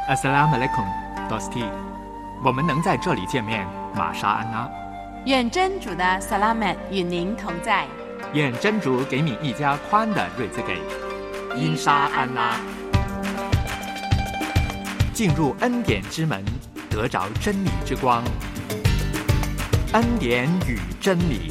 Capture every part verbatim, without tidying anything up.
Assalamu alaikum, Dosti。我们能在这里见面，玛莎安娜。 愿真主的萨拉曼与您同在。 愿真主给你一家宽的瑞兹给。因沙安拉。进入恩典之门，得着真理之光。恩典与真理。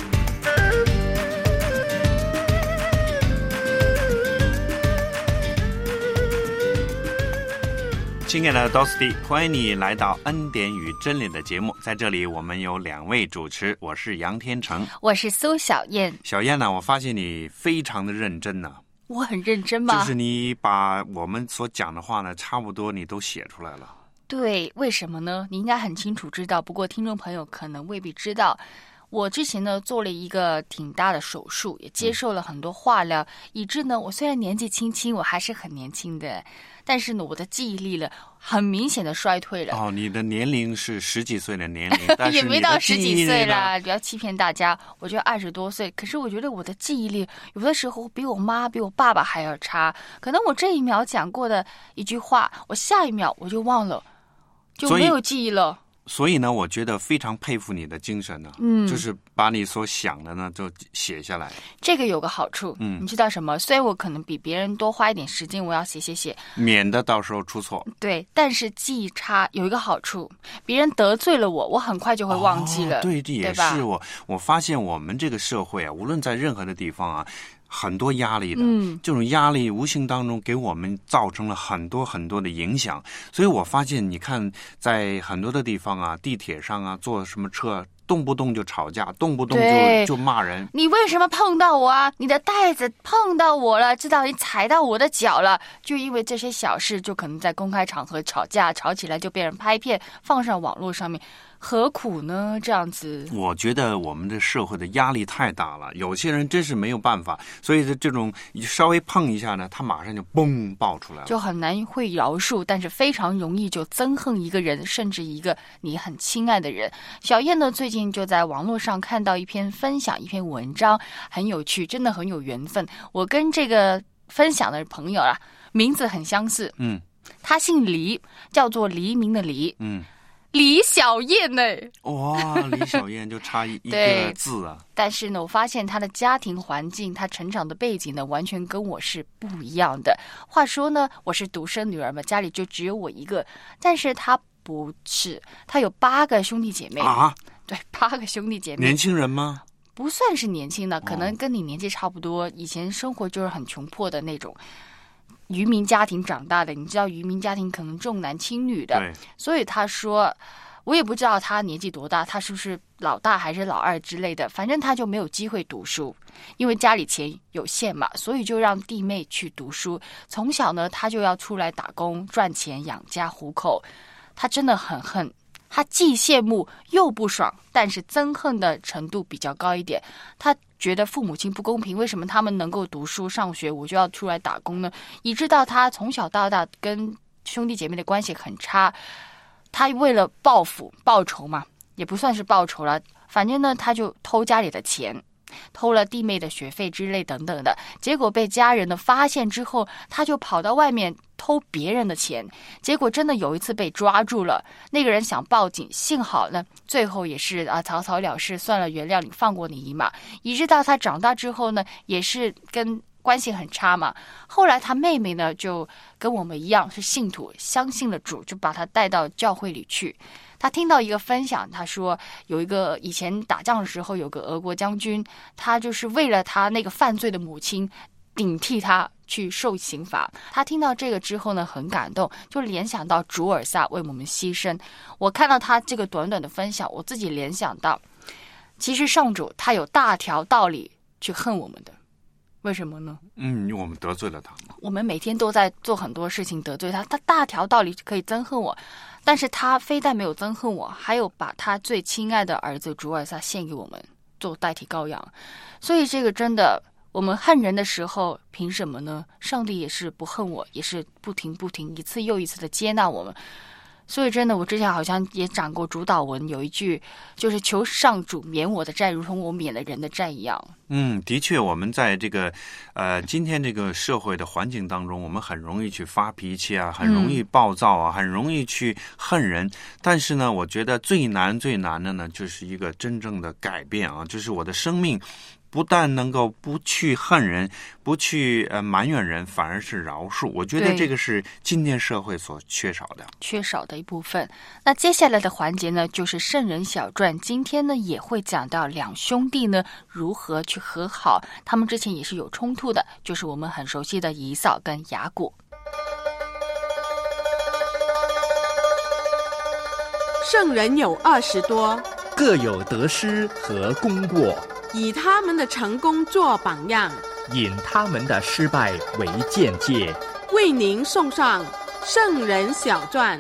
亲爱的 Dosti， 欢迎你来到恩典与真理的节目。在这里我们有两位主持，我是杨天成， 我是苏小燕。 小燕呢、啊，我发现你非常的认真呢、啊。 我很认真吗？ 就是你把我们所讲的话呢，差不多你都写出来了。 对，为什么呢？你应该很清楚知道，不过听众朋友可能未必知道。我之前呢做了一个挺大的手术，也接受了很多化疗、嗯、以致呢我虽然年纪轻轻，我还是很年轻的，但是呢我的记忆力了很明显的衰退了。 哦，你的年龄是十几岁的年龄，但是也没到十几岁啦， 不要欺骗大家，我觉得二十多岁，可是我觉得我的记忆力有的时候比我妈比我爸爸还要差，可能我这一秒讲过的一句话，我下一秒我就忘了，就没有记忆了。 所以呢，我觉得非常佩服你的精神呢、啊， 嗯， 就是把你所想的呢就写下来。 这个有个好处， 嗯， 你知道什么？虽然我可能比别人多花一点时间，我要写写写， 免得到时候出错。 对，但是记忆差有一个好处，别人得罪了我，我很快就会忘记了。 哦、对，这也是我我发现我们这个社会啊，无论在任何的地方啊。很多压力的， 嗯， 这种压力无形当中给我们造成了很多很多的影响。所以我发现，你看，在很多的地方啊，地铁上啊，坐什么车，动不动就吵架，动不动就就骂人。 你为什么碰到我啊？你的袋子碰到我了，知道你踩到我的脚了，就因为这些小事，就可能在公开场合吵架，吵起来就被人拍片放上网络上面。何苦呢？这样子， 我觉得我们的社会的压力太大了，有些人真是没有办法，所以这种稍微碰一下呢，他马上就嘣爆出来了， 就很难会饶恕，但是非常容易就憎恨一个人，甚至一个你很亲爱的人。小燕呢，最近就在网络上看到一篇分享，一篇文章，很有趣，真的很有缘分。我跟这个分享的朋友啊，名字很相似， 嗯， 他姓黎，叫做黎明的黎， 嗯。 李小燕呢、欸？ 哇，李小燕就差一一个字啊！ 但是呢，我发现她的家庭环境、她成长的背景呢，完全跟我是不一样的。话说呢，我是独生女儿嘛，家里就只有我一个，但是她不是，她有八个兄弟姐妹啊！ 对，八个兄弟姐妹。 年轻人吗？ 不算是年轻的，可能跟你年纪差不多。以前生活就是很穷迫的那种。渔民家庭长大的，你知道渔民家庭可能重男轻女的，所以他说，我也不知道他年纪多大，他是不是老大还是老二之类的，反正他就没有机会读书，因为家里钱有限嘛，所以就让弟妹去读书。从小呢，他就要出来打工赚钱养家糊口，他真的很恨。他既羡慕又不爽，但是憎恨的程度比较高一点。他觉得父母亲不公平，为什么他们能够读书上学，我就要出来打工呢？以致到他从小到大跟兄弟姐妹的关系很差。他为了报复报仇嘛，也不算是报仇了，反正呢，他就偷家里的钱，偷了弟妹的学费之类等等的，结果被家人的发现之后，他就跑到外面偷别人的钱，结果真的有一次被抓住了，那个人想报警，幸好呢最后也是啊草草了事，算了，原谅你，放过你一马。一直到他长大之后呢，也是跟关系很差嘛。后来他妹妹呢就跟我们一样是信徒，相信了主，就把他带到教会里去。他听到一个分享，他说有一个以前打仗的时候有个俄国将军，他就是为了他那个犯罪的母亲顶替他去受刑罚。他听到这个之后呢，很感动，就联想到主尔撒为我们牺牲。我看到他这个短短的分享，我自己联想到，其实上主他有大条道理去恨我们的。为什么呢？ 嗯，因为我们得罪了他。 我们每天都在做很多事情得罪他，他大条道理可以憎恨我，但是他非但没有憎恨我，还有把他最亲爱的儿子主尔撒献给我们做代替羔羊。所以这个真的，我们恨人的时候，凭什么呢？上帝也是不恨我，也是不停不停一次又一次的接纳我们。 所以真的，我之前好像也讲过主祷文，有一句就是求上主免我的债，如同我免了人的债一样。 嗯，的确，我们在这个呃今天这个社会的环境当中，我们很容易去发脾气啊，很容易暴躁啊，嗯、很容易去恨人。但是呢，我觉得最难最难的呢，就是一个真正的改变啊，就是我的生命。不但能够不去恨人，不去呃埋怨人，反而是饶恕。我觉得这个是今天社会所缺少的， 缺少的一部分。那接下来的环节呢，就是圣人小传。今天呢，也会讲到两兄弟呢如何去和好，他们之前也是有冲突的，就是我们很熟悉的以扫跟雅古。 圣人有二十多， 各有得失和功过。 以他们的成功做榜样， 引他们的失败为鉴戒。 为您送上圣人小传。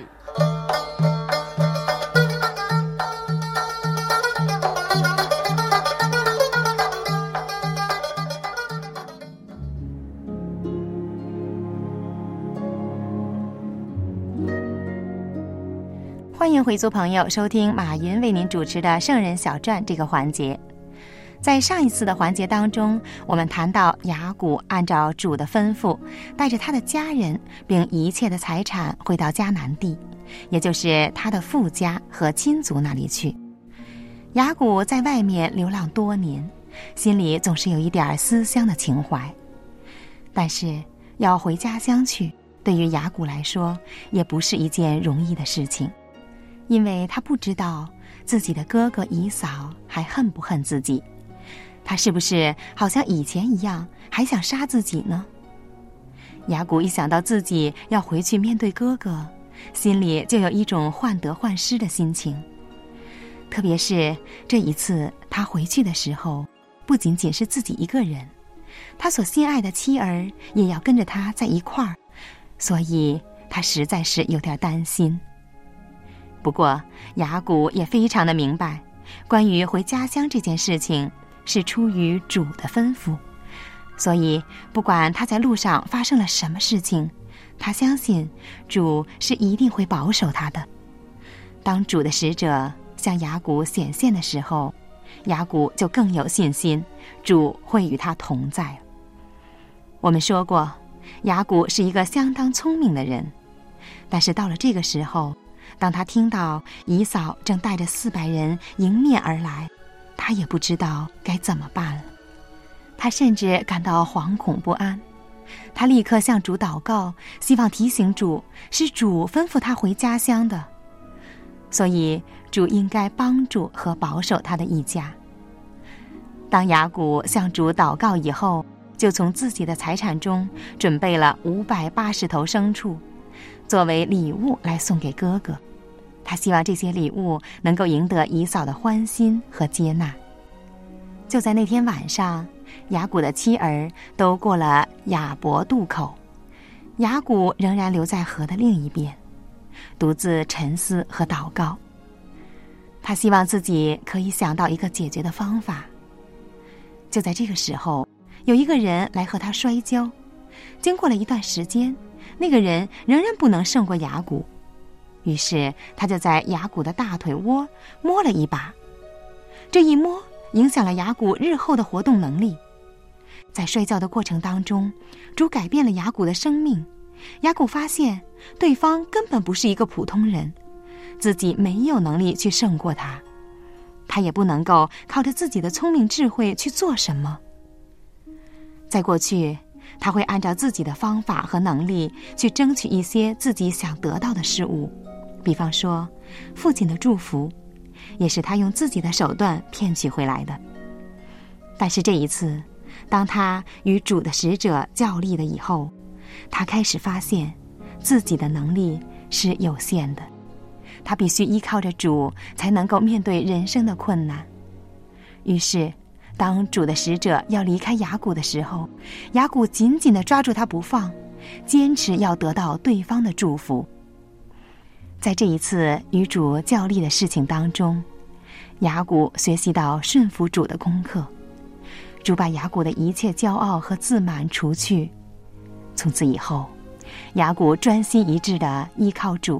欢迎回族朋友收听马云为您主持的圣人小传这个环节。在上一次的环节当中，我们谈到雅古按照主的吩咐，带着他的家人并一切的财产回到迦南地，也就是他的父家和亲族那里去。雅古在外面流浪多年，心里总是有一点思乡的情怀，但是要回家乡去，对于雅古来说也不是一件容易的事情，因为他不知道自己的哥哥以扫还恨不恨自己，他是不是好像以前一样还想杀自己呢？雅古一想到自己要回去面对哥哥，心里就有一种患得患失的心情。特别是这一次他回去的时候，不仅仅是自己一个人，他所心爱的妻儿也要跟着他在一块儿，所以他实在是有点担心。不过雅古也非常的明白，关于回家乡这件事情是出于主的吩咐，所以不管他在路上发生了什么事情，他相信主是一定会保守他的。当主的使者向雅古显现的时候，雅古就更有信心，主会与他同在。我们说过，雅古是一个相当聪明的人，但是到了这个时候，当他听到以扫正带着四百人迎面而来，他也不知道该怎么办了。他甚至感到惶恐不安，他立刻向主祷告，希望提醒主，是主吩咐他回家乡的，所以主应该帮助和保守他的一家。当雅古向主祷告以后，就从自己的财产中准备了五百八十头牲畜，作为礼物来送给哥哥。他希望这些礼物能够赢得以扫的欢心和接纳。就在那天晚上，雅古的妻儿都过了雅博渡口，雅古仍然留在河的另一边，独自沉思和祷告。他希望自己可以想到一个解决的方法。就在这个时候，有一个人来和他摔跤，经过了一段时间，那个人仍然不能胜过雅古，于是他就在雅古的大腿窝摸了一把，这一摸影响了雅古日后的活动能力。在摔跤的过程当中，主改变了雅古的生命。雅古发现对方根本不是一个普通人，自己没有能力去胜过他，他也不能够靠着自己的聪明智慧去做什么。在过去，他会按照自己的方法和能力去争取一些自己想得到的事物，比方说父亲的祝福，也是他用自己的手段骗取回来的。但是这一次，当他与主的使者较力了以后，他开始发现自己的能力是有限的，他必须依靠着主才能够面对人生的困难。于是当主的使者要离开雅古的时候，雅古紧紧地抓住他不放，坚持要得到对方的祝福。在这一次与主较力的事情当中，雅古学习到顺服主的功课，主把雅古的一切骄傲和自满除去。从此以后，雅古专心一致地依靠主，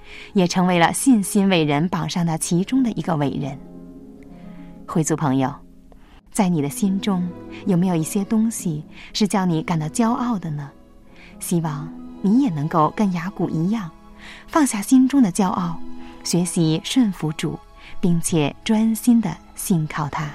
也成为了信心伟人榜上的其中的一个伟人。会族朋友，在你的心中有没有一些东西是叫你感到骄傲的呢？希望你也能够跟雅古一样，放下心中的骄傲，学习顺服主，并且专心地信靠他。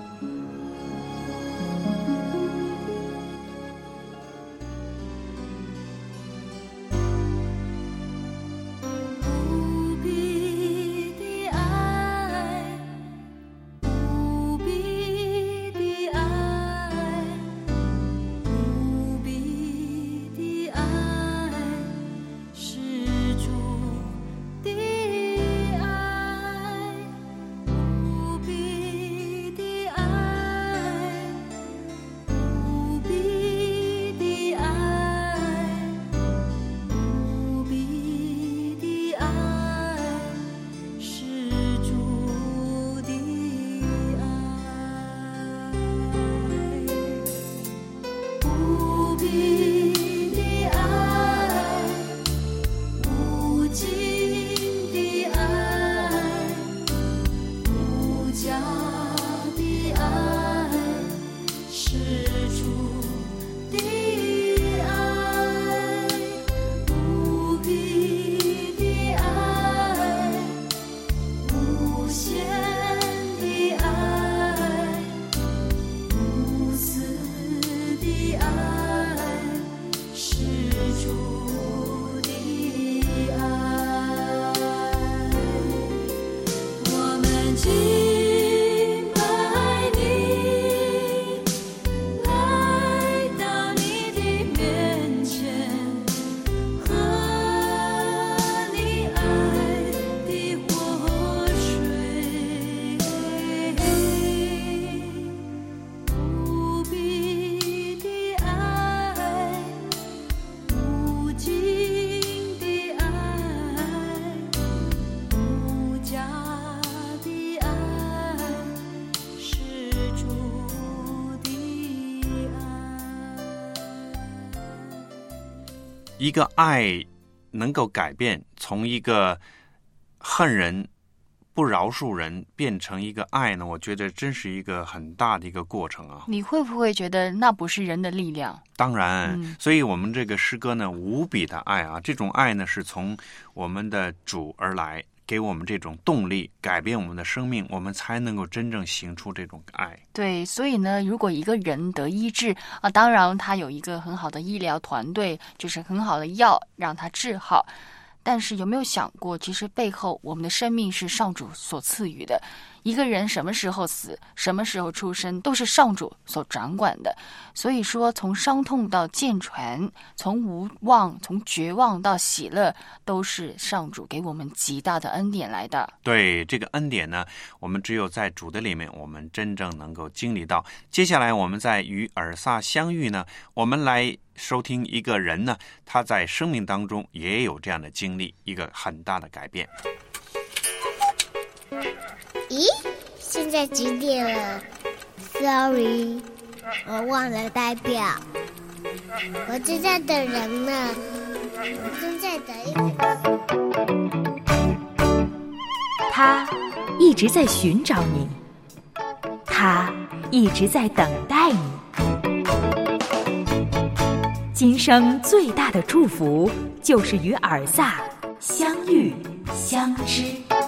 一个爱能够改变，从一个恨人不饶恕人变成一个爱呢，我觉得真是一个很大的一个过程啊。 你会不会觉得那不是人的力量？ 当然、 嗯、 所以我们这个诗歌呢，无比的爱啊，这种爱呢是从我们的主而来，给我们这种动力，改变我们的生命，我们才能够真正行出这种爱。 对，所以呢，如果一个人得医治啊，当然他有一个很好的医疗团队，就是很好的药让他治好。但是有没有想过，其实背后我们的生命是上主所赐予的。一个人什么时候死，什么时候出生，都是上主所掌管的。所以说，从伤痛到健全，从无望，从绝望到喜乐，都是上主给我们极大的恩典来的。 对，这个恩典呢，我们只有在主的里面，我们真正能够经历到。接下来我们在与尔撒相遇呢，我们来收听一个人呢，他在生命当中也有这样的经历，一个很大的改变。 咦，现在几点了 ？Sorry， 我忘了代表。我正在等人呢，我正在等一。 他一直在寻找你，他一直在等待你。今生最大的祝福就是与尔撒相遇相知。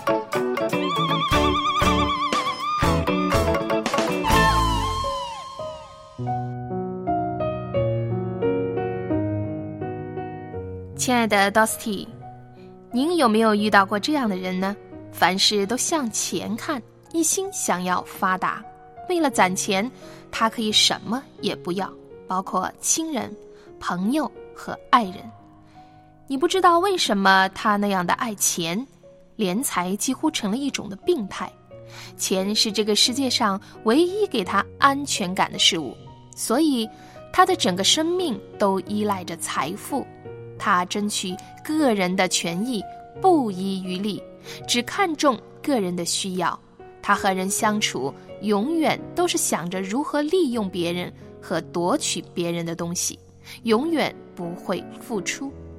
亲爱的 Dosty， 您有没有遇到过这样的人呢？凡事都向前看，一心想要发达，为了攒钱，他可以什么也不要，包括亲人、朋友和爱人。你不知道为什么他那样的爱钱，敛财几乎成了一种的病态。钱是这个世界上唯一给他安全感的事物，所以他的整个生命都依赖着财富。他争取个人的权益，不遗余力，只看重个人的需要。他和人相处，永远都是想着如何利用别人和夺取别人的东西，永远不会付出。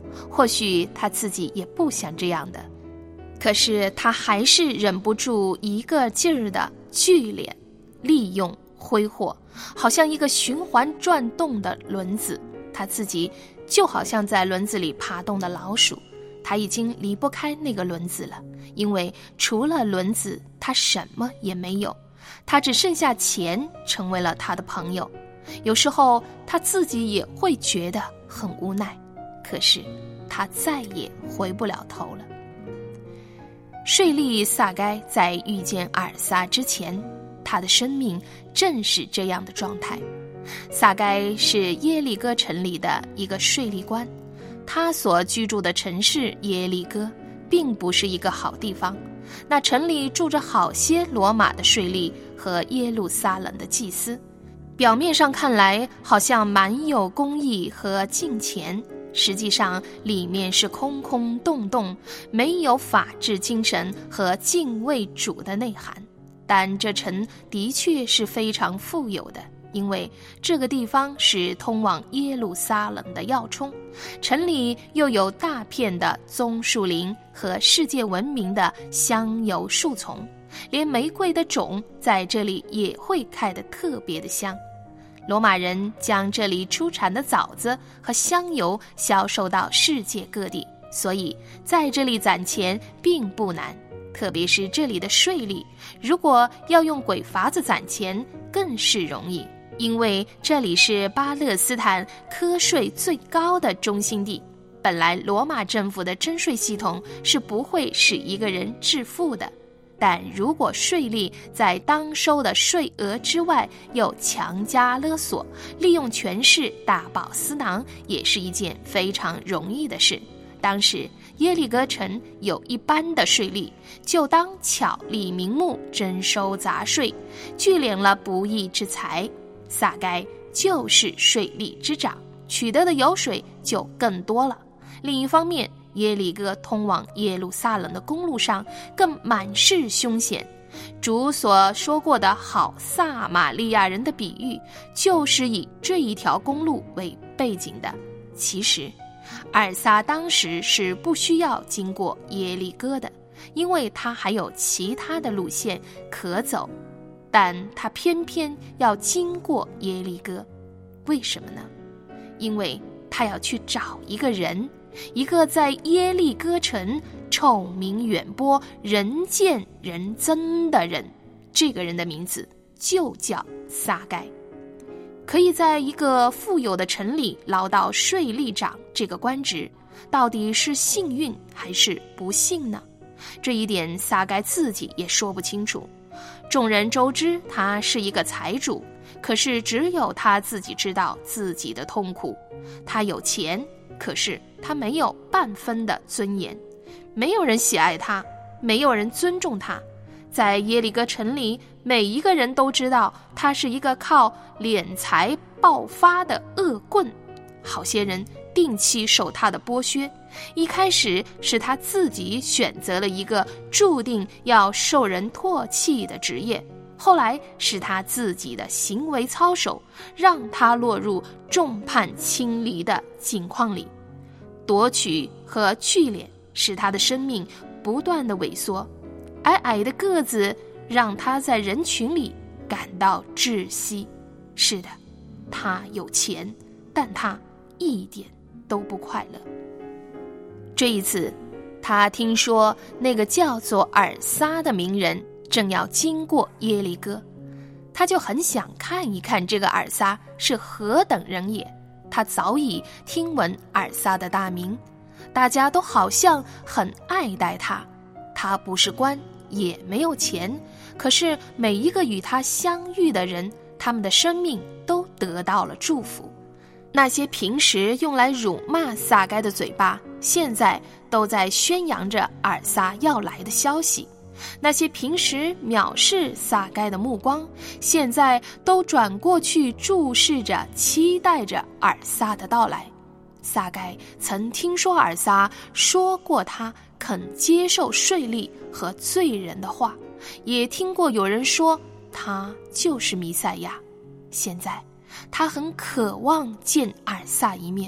或许他自己也不想这样的，可是他还是忍不住一个劲儿的聚敛、利用、挥霍，好像一个循环转动的轮子。他自己就好像在轮子里爬动的老鼠，他已经离不开那个轮子了，因为除了轮子，他什么也没有。他只剩下钱成为了他的朋友。有时候他自己也会觉得很无奈，可是他再也回不了头了。税吏撒该在遇见阿尔撒之前，他的生命正是这样的状态。撒该是耶利哥城里的一个税吏官，他所居住的城市耶利哥并不是一个好地方，那城里住着好些罗马的税吏和耶路撒冷的祭司，表面上看来好像蛮有公义和敬虔，实际上里面是空空洞洞，没有法治精神和敬畏主的内涵。但这城的确是非常富有的，因为这个地方是通往耶路撒冷的要冲，城里又有大片的棕树林和世界闻名的香油树丛，连玫瑰的种在这里也会开得特别的香。罗马人将这里出产的枣子和香油销售到世界各地，所以在这里攒钱并不难，特别是这里的税吏，如果要用鬼法子攒钱更是容易，因为这里是巴勒斯坦科税最高的中心地。本来罗马政府的征税系统是不会使一个人致富的，但如果税吏在当收的税额之外又强加勒索，利用权势大饱私囊，也是一件非常容易的事。当时耶利哥城有一般的税吏，就当巧立名目征收杂税，聚敛了不义之财。撒该就是税吏之长，取得的油水就更多了。另一方面，耶利哥通往耶路撒冷的公路上更满是凶险。主所说过的好撒玛利亚人的比喻，就是以这一条公路为背景的。其实阿尔撒当时是不需要经过耶利哥的，因为他还有其他的路线可走，但他偏偏要经过耶利哥。为什么呢？因为他要去找一个人，一个在耶利哥城臭名远播、人见人憎的人。这个人的名字就叫撒该。可以在一个富有的城里捞到税吏长这个官职，到底是幸运还是不幸呢？这一点撒该自己也说不清楚。众人周知他是一个财主，可是只有他自己知道自己的痛苦。他有钱，可是他没有半分的尊严，没有人喜爱他，没有人尊重他。在耶利哥城里，每一个人都知道他是一个靠敛财爆发的恶棍，好些人定期受他的剥削。一开始是他自己选择了一个注定要受人唾弃的职业，后来是他自己的行为操守让他落入众叛亲离的境况里。夺取和聚敛使他的生命不断的萎缩，矮矮的个子让他在人群里感到窒息。是的，他有钱，但他一点都不快乐。这一次，他听说那个叫做尔撒的名人正要经过耶利哥，他就很想看一看这个尔撒是何等人也。他早已听闻尔撒的大名，大家都好像很爱戴他。他不是官，也没有钱，可是每一个与他相遇的人，他们的生命都得到了祝福。那些平时用来辱骂撒该的嘴巴，现在都在宣扬着尔撒要来的消息。那些平时藐视撒该的目光，现在都转过去注视着，期待着尔撒的到来。撒该曾听说尔撒说过他肯接受税吏和罪人的话，也听过有人说他就是弥赛亚。现在他很渴望见尔撒一面，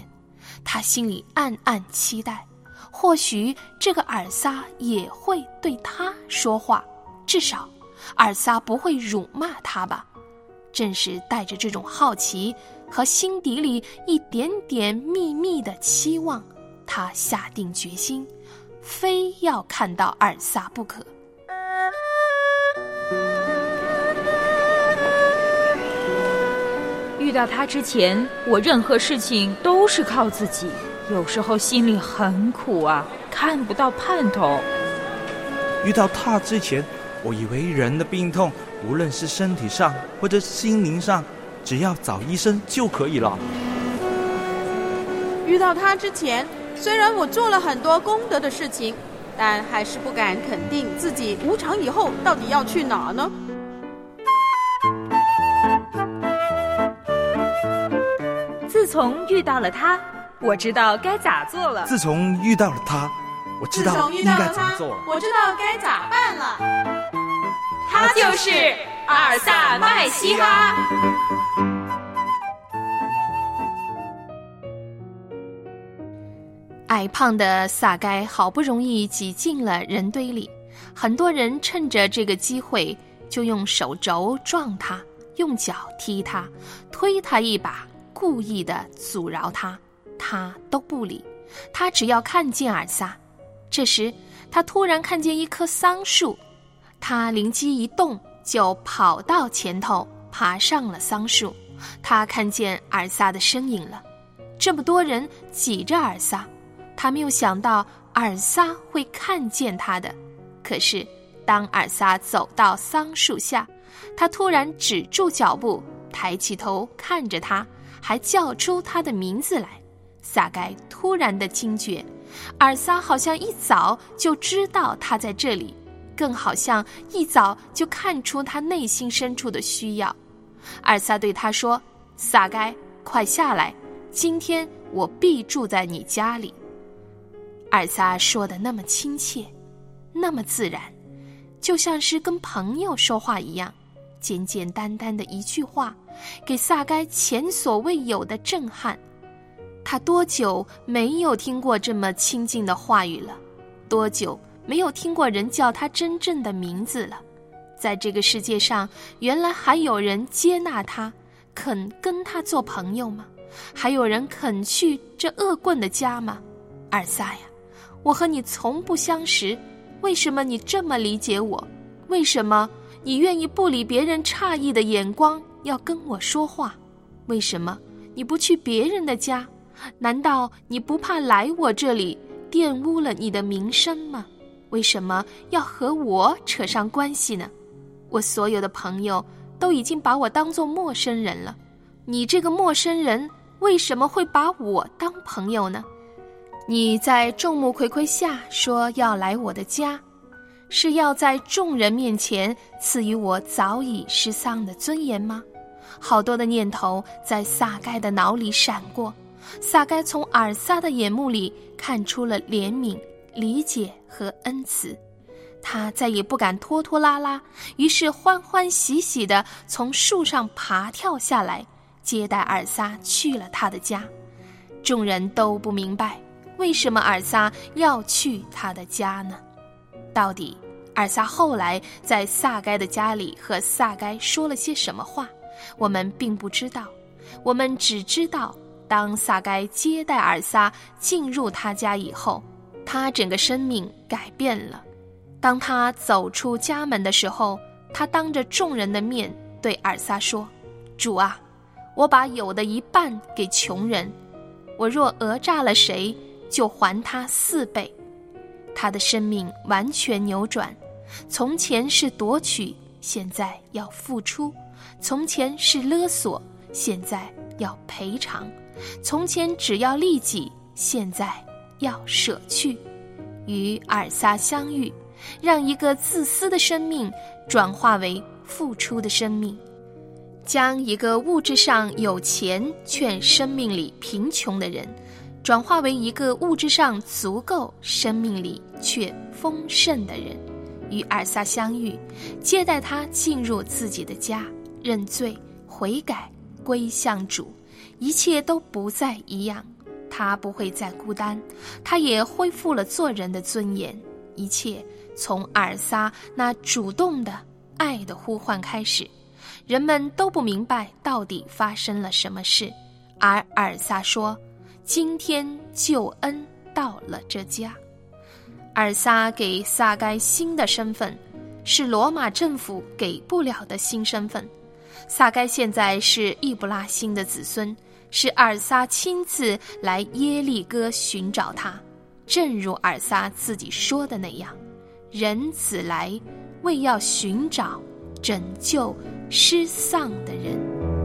他心里暗暗期待，或许这个尔撒也会对他说话，至少尔撒不会辱骂他吧。正是带着这种好奇和心底里一点点秘密的期望，他下定决心，非要看到尔撒不可。 遇到他之前，我任何事情都是靠自己，有时候心里很苦啊，看不到盼头。 遇到他之前，我以为人的病痛，无论是身体上或者心灵上，只要找医生就可以了。 遇到他之前，虽然我做了很多功德的事情，但还是不敢肯定自己无常以后到底要去哪呢？ 自从遇到了他，我知道该咋做了。 自从遇到了他，我知道应该怎么做了。 我知道该咋办了。 他就是尔撒麦西哈。 矮胖的撒该好不容易挤进了人堆里，很多人趁着这个机会就用手肘撞他，用脚踢他，推他一把，故意的阻挠他，他都不理。他只要看见尔撒。这时他突然看见一棵桑树，他灵机一动，就跑到前头，爬上了桑树。他看见尔撒的身影了，这么多人挤着尔撒，他没有想到尔撒会看见他的。可是当尔撒走到桑树下，他突然止住脚步，抬起头看着他，还叫出他的名字来。撒该突然的惊觉，尔撒好像一早就知道他在这里，更好像一早就看出他内心深处的需要。尔撒对他说：撒该，快下来，今天我必住在你家里。尔撒说的那么亲切，那么自然，就像是跟朋友说话一样，简简单单的一句话，给撒该前所未有的震撼。他多久没有听过这么亲近的话语了？多久没有听过人叫他真正的名字了？在这个世界上，原来还有人接纳他，肯跟他做朋友吗？还有人肯去这恶棍的家吗？尔撒呀，我和你从不相识，为什么你这么理解我？为什么你愿意不理别人诧异的眼光，要跟我说话？为什么你不去别人的家？难道你不怕来我这里玷污了你的名声吗？为什么要和我扯上关系呢？我所有的朋友都已经把我当作陌生人了，你这个陌生人为什么会把我当朋友呢？你在众目睽睽下说要来我的家，是要在众人面前赐予我早已失丧的尊严吗？好多的念头在撒该的脑里闪过，撒该从尔撒的眼目里看出了怜悯、理解和恩慈。他再也不敢拖拖拉拉，于是欢欢喜喜地从树上爬跳下来，接待尔撒去了他的家。众人都不明白，为什么尔撒要去他的家呢？到底尔撒后来在撒该的家里和撒该说了些什么话，我们并不知道。我们只知道，当撒该接待尔撒进入他家以后，他整个生命改变了。当他走出家门的时候，他当着众人的面对尔撒说：主啊，我把有的一半给穷人，我若讹诈了谁，就还他四倍。他的生命完全扭转，从前是夺取，现在要付出；从前是勒索，现在要赔偿；从前只要利己，现在要舍去。与尔撒相遇，让一个自私的生命转化为付出的生命，将一个物质上有钱却生命里贫穷的人转化为一个物质上足够生命里却丰盛的人。与尔撒相遇，接待他进入自己的家，认罪悔改归向主，一切都不再一样。 他不会再孤单，他也恢复了做人的尊严。一切从阿尔撒那主动的爱的呼唤开始，人们都不明白到底发生了什么事，而阿尔撒说，今天救恩到了这家。阿尔撒给撒该新的身份，是罗马政府给不了的新身份。撒该现在是易布拉欣的子孙，是阿尔撒亲自来耶利哥寻找他，正如阿尔撒自己说的那样，人子来为要寻找拯救失丧的人。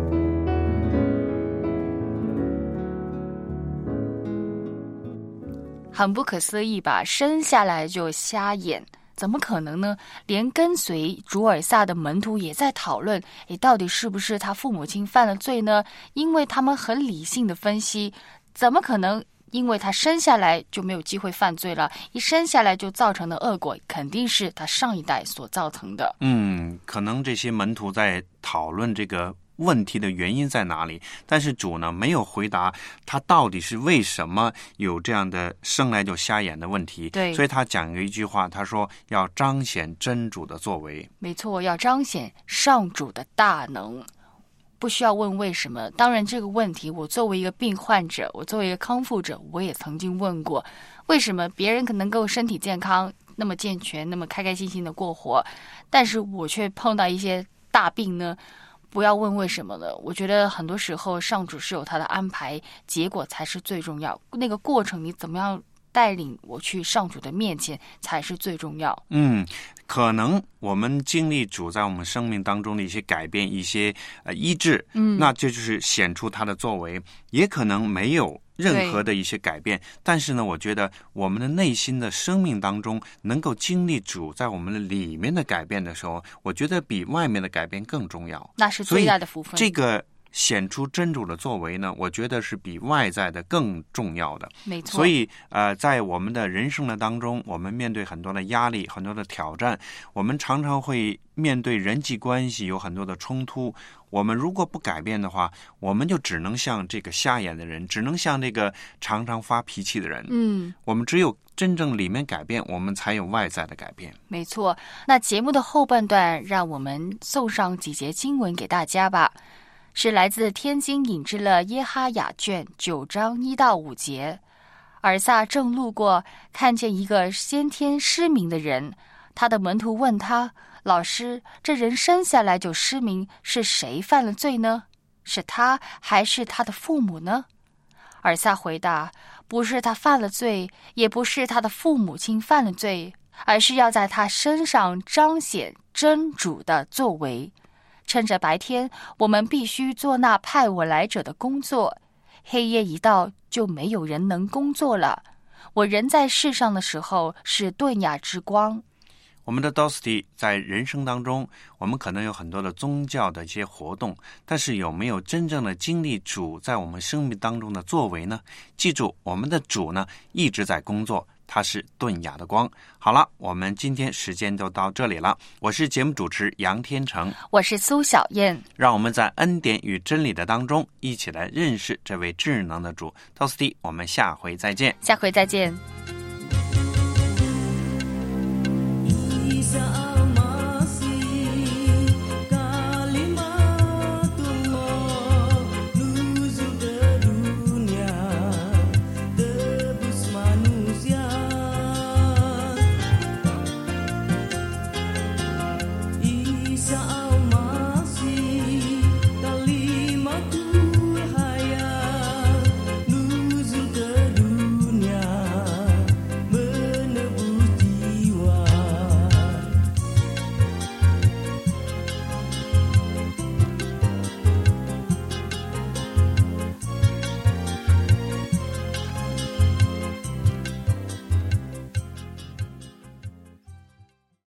很不可思议吧，生下来就瞎眼，怎么可能呢？连跟随主尔撒的门徒也在讨论，诶，到底是不是他父母亲犯了罪呢？因为他们很理性的分析，怎么可能因为他生下来就没有机会犯罪了，一生下来就造成的恶果肯定是他上一代所造成的。 嗯，可能这些门徒在讨论这个问题的原因在哪里，但是主呢没有回答他到底是为什么有这样的生来就瞎眼的问题。 对， 所以他讲了一句话，他说要彰显真主的作为。 没错，要彰显上主的大能，不需要问为什么。当然这个问题我作为一个病患者，我作为一个康复者，我也曾经问过，为什么别人可能够身体健康那么健全，那么开开心心的过活，但是我却碰到一些大病呢？不要问为什么了，我觉得很多时候上主是有他的安排，结果才是最重要，那个过程你怎么样带领我去上主的面前才是最重要。 嗯，可能我们经历主在我们生命当中的一些改变，一些呃医治，嗯，那这就是显出他的作为，也可能没有任何的一些改变，但是呢，我觉得我们的内心的生命当中能够经历主在我们的里面的改变的时候，我觉得比外面的改变更重要， 那是最大的福分。 这个显出真主的作为呢，我觉得是比外在的更重要的。 没错。 所以呃，在我们的人生的当中，我们面对很多的压力，很多的挑战，我们常常会面对人际关系有很多的冲突，我们如果不改变的话，我们就只能像这个瞎眼的人，只能像这个常常发脾气的人。嗯，我们只有真正里面改变，我们才有外在的改变。 没错。那节目的后半段，让我们送上几节经文给大家吧，是来自天津引致了耶哈雅卷九章一到五节。尔撒正路过，看见一个先天失明的人，他的门徒问他，老师，这人生下来就失明，是谁犯了罪呢？是他还是他的父母呢？尔撒回答，不是他犯了罪，也不是他的父母亲犯了罪，而是要在他身上彰显真主的作为。趁着白天，我们必须做那派我来者的工作，黑夜一到，就没有人能工作了。我人在世上的时候，是顿亚之光。 我们的 Dosty 在人生当中，我们可能有很多的宗教的一些活动，但是有没有真正的经历主在我们生命当中的作为呢？记住，我们的主呢一直在工作，他是顿亚的光。好了，我们今天时间就到这里了。我是节目主持杨天成， 我是苏小燕。让我们在恩典与真理的当中，一起来认识这位智能的主。Dosty，我们下回再见。 下回再见。 一下